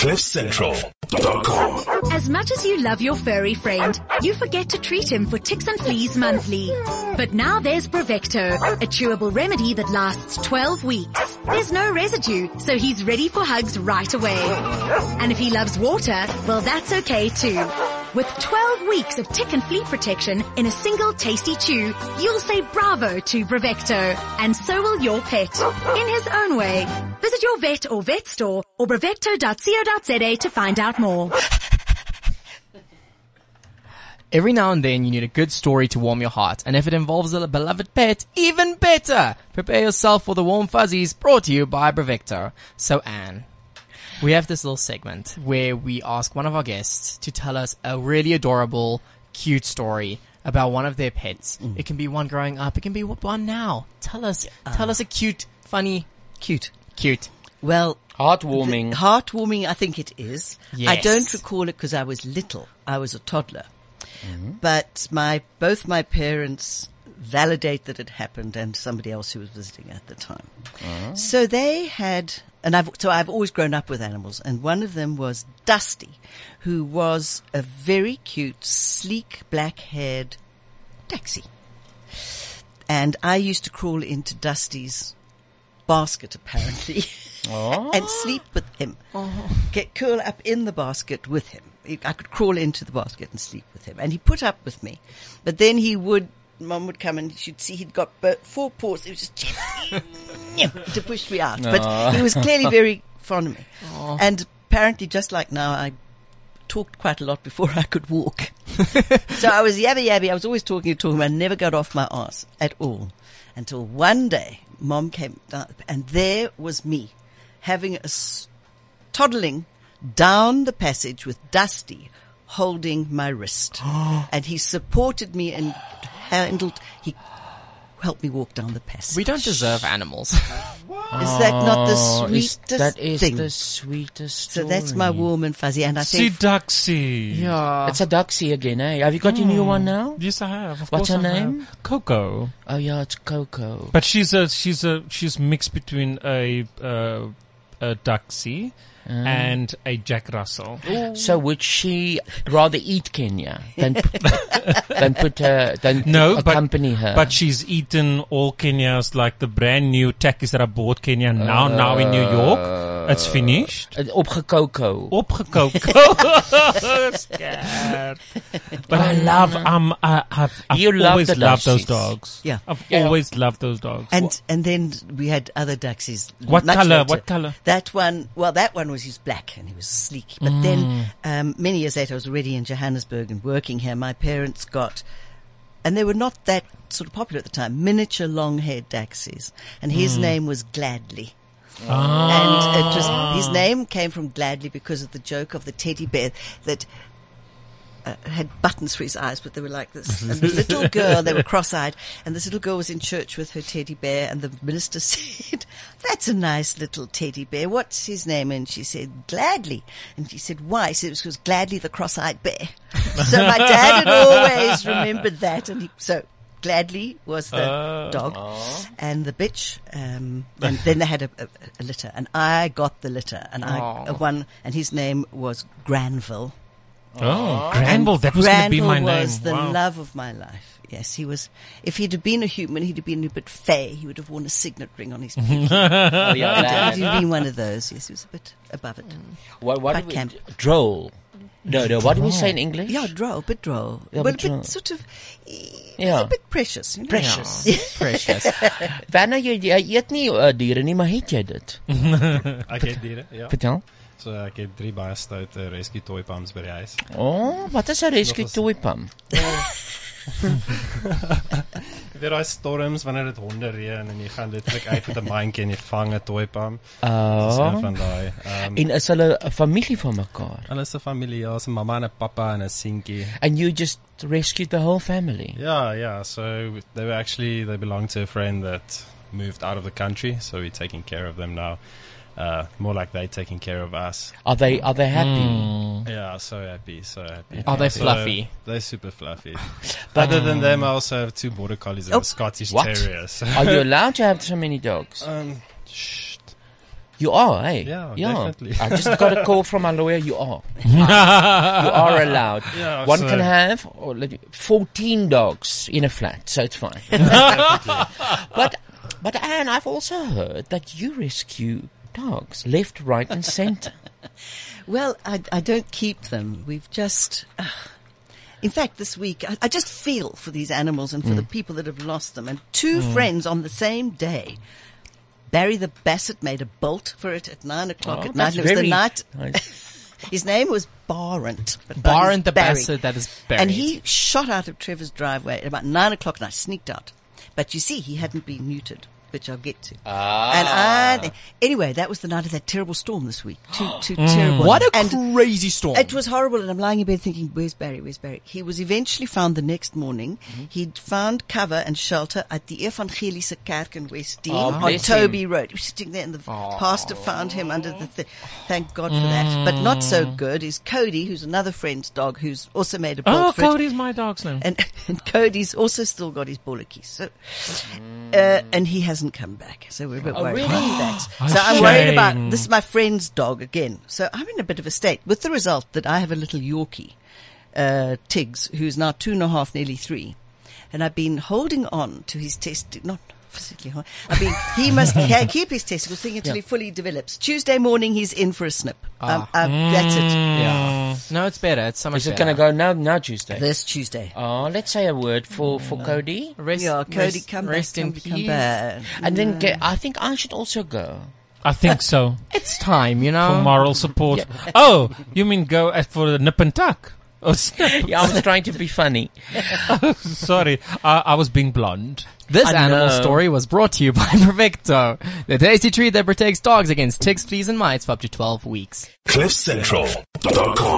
CliffCentral.com. As much as you love your furry friend, you forget to treat him for ticks and fleas monthly. But now there's Bravecto, a chewable remedy that lasts 12 weeks. There's no residue, so he's ready for hugs right away. And if he loves water, well, that's okay too. With 12 weeks of tick and flea protection in a single tasty chew, you'll say bravo to Bravecto, and so will your pet, in his own way. Visit your vet or vet store or bravecto.co.za to find out more. Every now and then you need a good story to warm your heart, and if it involves a beloved pet, even better! Prepare yourself for the warm fuzzies brought to you by Bravecto. So Anne, we have this little segment where we ask one of our guests to tell us a really adorable, cute story about one of their pets. It can be one growing up, it can be one now. Tell us a cute, funny... Cute. Well, heartwarming. Heartwarming, I think it is. Yes. I don't recall it because I was little. I was a toddler. But both my parents validate that it happened, and somebody else who was visiting at the time. So they had, I've always grown up with animals, and one of them was Dusty, who was a very cute, sleek, black-haired taxi. And I used to crawl into Dusty's basket, apparently, and sleep with him. Curl up in the basket with him. I could crawl into the basket and sleep with him. And he put up with me. But then Mom would come and she'd see he'd got 4 paws. He was just to push me out. But he was clearly very fond of me. And apparently, just like now, I talked quite a lot before I could walk. So I was yabby. I was always talking. I never got off my arse at all. Until one day, Mom came down, and there was me having toddling down the passage with Dusty holding my wrist. And he supported me and he helped me walk down the passage. We don't deserve animals. Is that not the sweetest thing? That is the sweetest story. So that's my warm and fuzzy, and I think... See Duxie. Yeah. It's a Duxie again, eh? Have you got your new one now? Yes, I have. Of What's course her I name? have. Coco. Oh yeah, it's Coco. But she's mixed between a Duxie and a Jack Russell. So would she rather eat Kenya than accompany her? But she's eaten all Kenya's, like the brand new takkies that I bought Kenya now in New York. It's finished. Opgekoko. Scared. But I love I've always loved those dogs. Yeah. I've always loved those dogs. And then we had other Duxies. What much color? later. What color? That one was he was black and he was sleek. But then, many years later, I was already in Johannesburg and working here. My parents got, and they were not that sort of popular at the time, miniature long-haired Duxies. And his name was Gladly. And his name came from Gladly because of the joke of the teddy bear that had buttons for his eyes, but they were like this. And this little girl, they were cross-eyed, and this little girl was in church with her teddy bear, and the minister said, "That's a nice little teddy bear. What's his name?" And she said, "Gladly." And she said, "Why?" He said, "It was Gladly the cross-eyed bear." So my dad had always remembered that, and so Gladly was the dog, and the bitch, and then they had a litter, and I got the litter, and I won, and his name was Granville. Granville, that was going to be my name. Granville was the love of my life. Yes, he was. If he'd have been a human, he'd have been a bit fey. He would have worn a signet ring on his pinky. He'd have been one of those. Yes, he was a bit above it. What camp. Droll. No. What do we say in English? Yeah, droll, bit droll. Yeah, but droll. a bit sort of, a bit precious. You know? Precious. Precious. Wanneer jy eet nie diere nie, maar het jy dit? Ek het diere, ja. Vertel. So ek het 3 baie stoute rescue toy pumps by die huis. Wat is 'n rescue toy pump? Weer daai storms wanneer dit honde reën en jy gaan letterlik uit met 'n mandjie en jy vang 'n toy pump. Dis een van daai. En is hulle 'n familie van mekaar? Hulle is 'n familie, ja, 'n mamma en 'n pappa en 'n seentjie. And you just rescued the whole family? Yeah. So they belong to a friend that moved out of the country, so we're taking care of them now. More like they taking care of us. Are they happy? Yeah, so happy. Are they fluffy? They're super fluffy. But other than them, I also have 2 border collies and a Scottish terrier. So. Are you allowed to have so many dogs? You are, eh? Yeah, definitely. I just got a call from my lawyer. You are. You are allowed. Yeah, One so- can have 14 dogs in a flat, so it's fine. But Anne, I've also heard that you rescue dogs left, right, and centre. Well, I don't keep them. We've just... in fact, this week, I just feel for these animals and for the people that have lost them. And two friends on the same day. Barry the Basset made a bolt for it at 9 o'clock at night. That's And it was the very night... nice. His name was Barent. but Barent the Barry. Basset that is buried. And he shot out of Trevor's driveway at about 9 o'clock and I sneaked out. But you see, he hadn't been neutered, which I'll get to. And anyway, that was the night of that terrible storm this week. Too terrible. What a And crazy storm. it was horrible, and I'm lying in bed thinking, where's Barry? Where's Barry? He was eventually found the next morning. He'd found cover and shelter at the Evangelische Kerk in Westdene on bless Toby Road. He was sitting there, and the pastor found him under the thing. Thank God for that. But not so good is Cody, who's another friend's dog, who's also made a bolt Oh, for it. Cody's my dog's name. And Cody's also still got his bolletjies. So, and he hasn't come back. So we're a bit worried really? about that. A So I'm worried about, shame. this is my friend's dog again. So I'm in a bit of a state with the result that I have a little Yorkie, Tiggs, who's now 2.5, nearly 3. And I've been holding on to his not physically hard. He must keep his testicles thing until he fully develops. Tuesday morning he's in for a snip. That's it. Yeah. No, it's better. It's so much Is it better. going to go now Tuesday? This Tuesday. Oh, let's say a word for Cody. Rest, Yeah, Cody, rest, come rest back, in come peace. back. And then I think I should also go. I think so. It's time, you For know. moral support. Oh, you mean go for the nip and tuck? Oh, snip. Yeah, I was trying to be funny. Sorry, I was being blonde. This I animal know. story was brought to you by Perfecto, the tasty treat that protects dogs against ticks, fleas, and mites for up to 12 weeks. CliffCentral.com